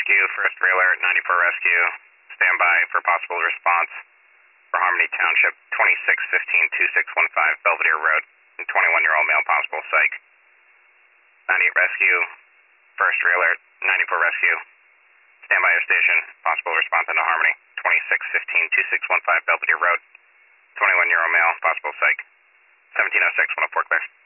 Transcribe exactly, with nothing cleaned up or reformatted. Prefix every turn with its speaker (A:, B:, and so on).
A: Rescue, first alert, ninety-four Rescue. Stand by for possible response for Harmony Township, twenty-six fifteen two six one five Belvedere Road, and twenty-one-year-old male possible psych. ninety-eight Rescue, first alert, ninety-four Rescue. Stand by your station, possible response into Harmony, twenty-six fifteen two six one five Belvedere Road, twenty-one-year-old male possible psych. seventeen oh six, one oh four clear.